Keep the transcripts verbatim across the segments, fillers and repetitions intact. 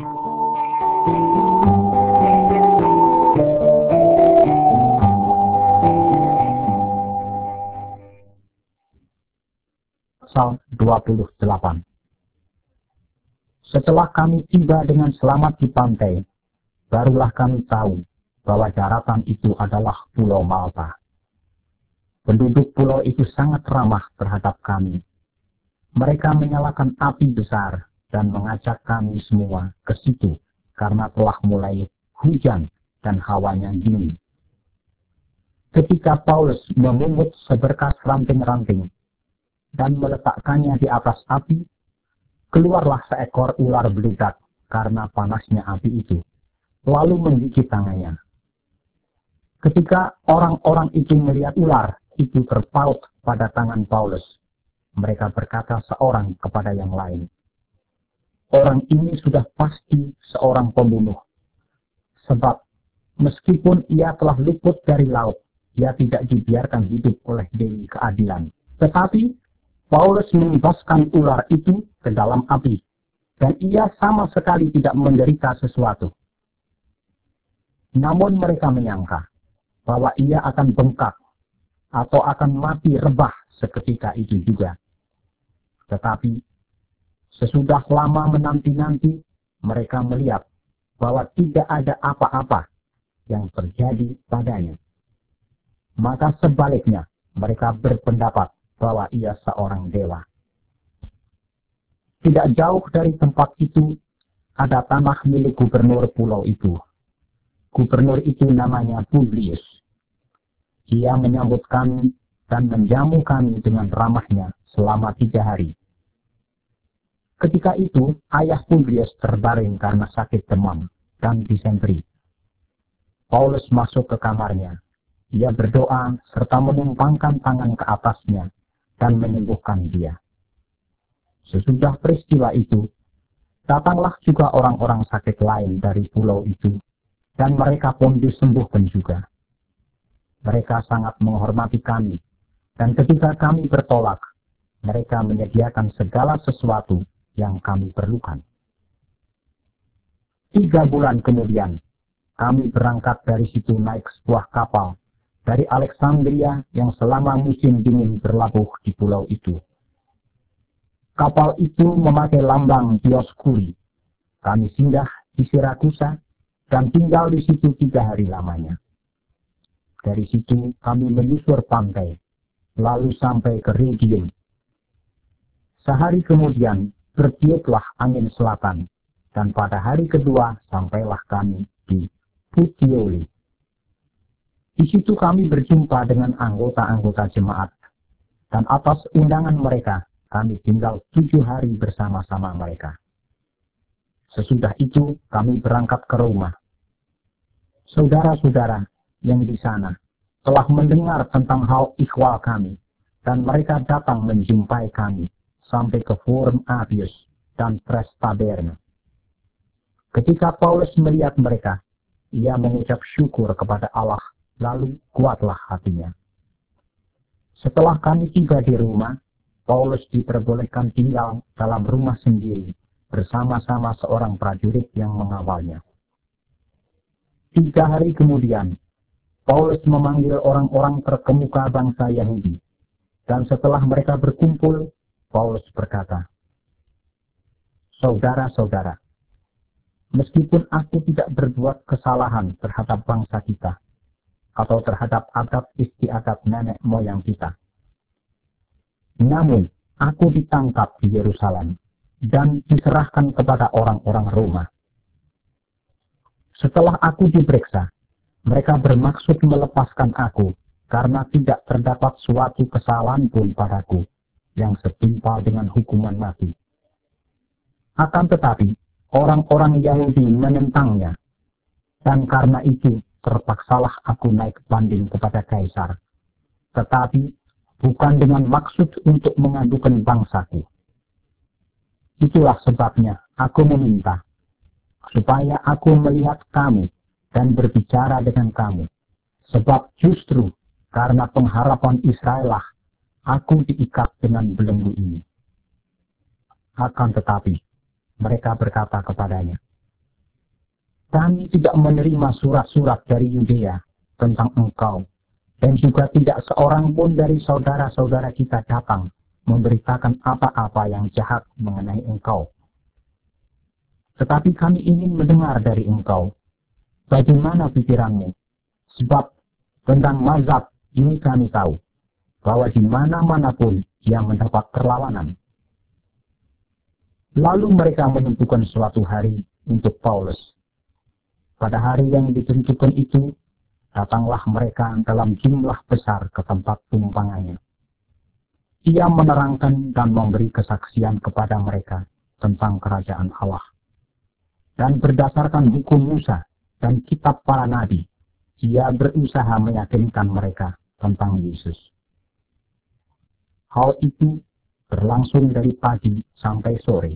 Pasal dua puluh delapan. Setelah kami tiba dengan selamat di pantai, barulah kami tahu bahwa daratan itu adalah Pulau Malta. Penduduk pulau itu sangat ramah terhadap kami. Mereka menyalakan api besar dan mengajak kami semua ke situ karena telah mulai hujan dan hawanya dingin. Ketika Paulus memungut seberkas ranting-ranting dan meletakkannya di atas api, keluarlah seekor ular beludak karena panasnya api itu, lalu menggigit tangannya. Ketika orang-orang itu melihat ular itu terpaut pada tangan Paulus, mereka berkata seorang kepada yang lain, "Orang ini sudah pasti seorang pembunuh, sebab meskipun ia telah luput dari laut, ia tidak dibiarkan hidup oleh Dewi Keadilan." Tetapi Paulus menembaskan ular itu ke dalam api, dan ia sama sekali tidak menderita sesuatu. Namun mereka menyangka bahwa ia akan bengkak atau akan mati rebah seketika itu juga. Tetapi sesudah lama menanti-nanti, mereka melihat bahwa tidak ada apa-apa yang terjadi padanya. Maka sebaliknya, mereka berpendapat bahwa ia seorang dewa. Tidak jauh dari tempat itu, ada tanah milik gubernur pulau itu. Gubernur itu namanya Publius. Dia menyambut kami dan menjamu kami dengan ramahnya selama tiga hari. Ketika itu, ayah Publius terbaring karena sakit demam dan disentri. Paulus masuk ke kamarnya. Ia berdoa serta menumpangkan tangan ke atasnya dan menyembuhkan dia. Sesudah peristiwa itu, datanglah juga orang-orang sakit lain dari pulau itu, dan mereka pun disembuhkan juga. Mereka sangat menghormati kami, dan ketika kami bertolak, mereka menyediakan segala sesuatu yang kami perlukan. Tiga bulan kemudian, kami berangkat dari situ naik sebuah kapal dari Alexandria yang selama musim dingin berlabuh di pulau itu. Kapal itu memakai lambang Dioskuri. Kami singgah di Sirakusa dan tinggal di situ tiga hari lamanya. Dari situ kami menyusur pantai, lalu sampai ke Rhegium. Sehari kemudian bertiuplah angin selatan, dan pada hari kedua sampailah kami di Puteoli. Di situ kami berjumpa dengan anggota-anggota jemaat, dan atas undangan mereka, kami tinggal tujuh hari bersama-sama mereka. Sesudah itu, kami berangkat ke Roma. Saudara-saudara yang di sana telah mendengar tentang hal ikhwal kami, dan mereka datang menjumpai kami sampai ke Forum Apius dan Prestaberne. Ketika Paulus melihat mereka, ia mengucap syukur kepada Allah, lalu kuatlah hatinya. Setelah kami tiba di rumah, Paulus diperbolehkan tinggal dalam rumah sendiri bersama-sama seorang prajurit yang mengawalnya. Tiga hari kemudian, Paulus memanggil orang-orang terkemuka bangsa Yahudi, dan setelah mereka berkumpul, Paulus berkata, "Saudara-saudara, meskipun aku tidak berbuat kesalahan terhadap bangsa kita, atau terhadap adat istiadat nenek moyang kita, namun aku ditangkap di Yerusalem dan diserahkan kepada orang-orang Roma. Setelah aku diperiksa, mereka bermaksud melepaskan aku karena tidak terdapat suatu kesalahan pun padaku yang setimpal dengan hukuman mati. Akan tetapi, orang-orang Yahudi menentangnya, dan karena itu terpaksalah aku naik banding kepada Kaisar, tetapi bukan dengan maksud untuk mengadukan bangsaku. Itulah sebabnya aku meminta, supaya aku melihat kamu dan berbicara dengan kamu, sebab justru karena pengharapan Israel lah aku diikat dengan belenggu ini." Akan tetapi, mereka berkata kepadanya, kami tidak menerima surat-surat dari Yudea tentang engkau, dan juga tidak seorang pun dari saudara-saudara kita datang memberitakan apa-apa yang jahat mengenai engkau. Tetapi kami ingin mendengar dari engkau, bagaimana pikiranmu, sebab tentang mazhab ini kami tahu, bahwa di mana-mana pun ia mendapat perlawanan. Lalu mereka menentukan suatu hari untuk Paulus. Pada hari yang ditentukan itu, datanglah mereka dalam jumlah besar ke tempat tumpangannya. Ia menerangkan dan memberi kesaksian kepada mereka tentang kerajaan Allah. Dan berdasarkan hukum Musa dan kitab para nabi, ia berusaha meyakinkan mereka tentang Yesus. Hal itu berlangsung dari pagi sampai sore.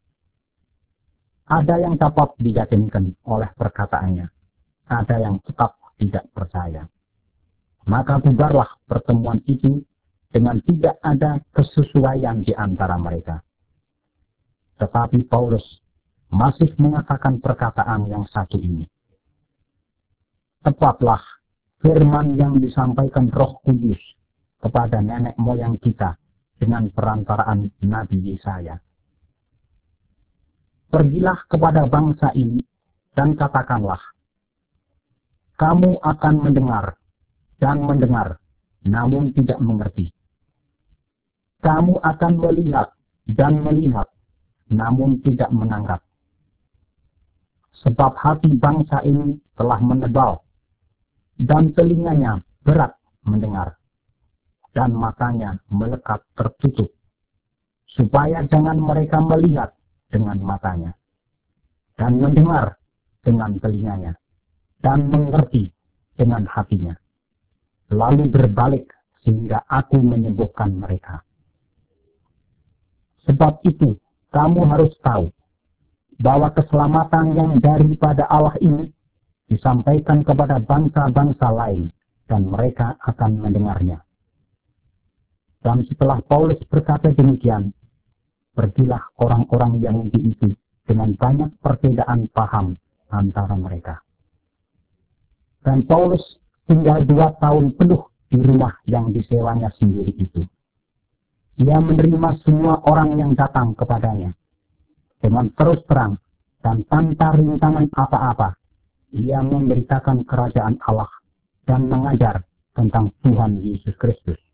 Ada yang dapat diyakinkan oleh perkataannya, ada yang tetap tidak percaya. Maka bubarlah pertemuan itu dengan tidak ada kesesuaian di antara mereka. Tetapi Paulus masih mengatakan perkataan yang satu ini. Tepatlah firman yang disampaikan Roh Kudus kepada nenek moyang kita dengan perantaraan Nabi Yesaya. Pergilah kepada bangsa ini dan katakanlah, kamu akan mendengar dan mendengar, namun tidak mengerti. Kamu akan melihat dan melihat, namun tidak menangkap. Sebab hati bangsa ini telah menebal, dan telinganya berat mendengar, dan matanya melekat tertutup, supaya jangan mereka melihat dengan matanya, dan mendengar dengan telinganya, dan mengerti dengan hatinya, lalu berbalik sehingga aku menyembuhkan mereka. Sebab itu, kamu harus tahu bahwa keselamatan yang daripada Allah ini disampaikan kepada bangsa-bangsa lain, dan mereka akan mendengarnya. Dan setelah Paulus berkata demikian, pergilah orang-orang Yahudi itu dengan banyak perbedaan paham antara mereka. Dan Paulus tinggal dua tahun penuh di rumah yang disewanya sendiri itu. Ia menerima semua orang yang datang kepadanya dengan terus terang dan tanpa rintangan apa-apa. Ia memberitakan kerajaan Allah dan mengajar tentang Tuhan Yesus Kristus.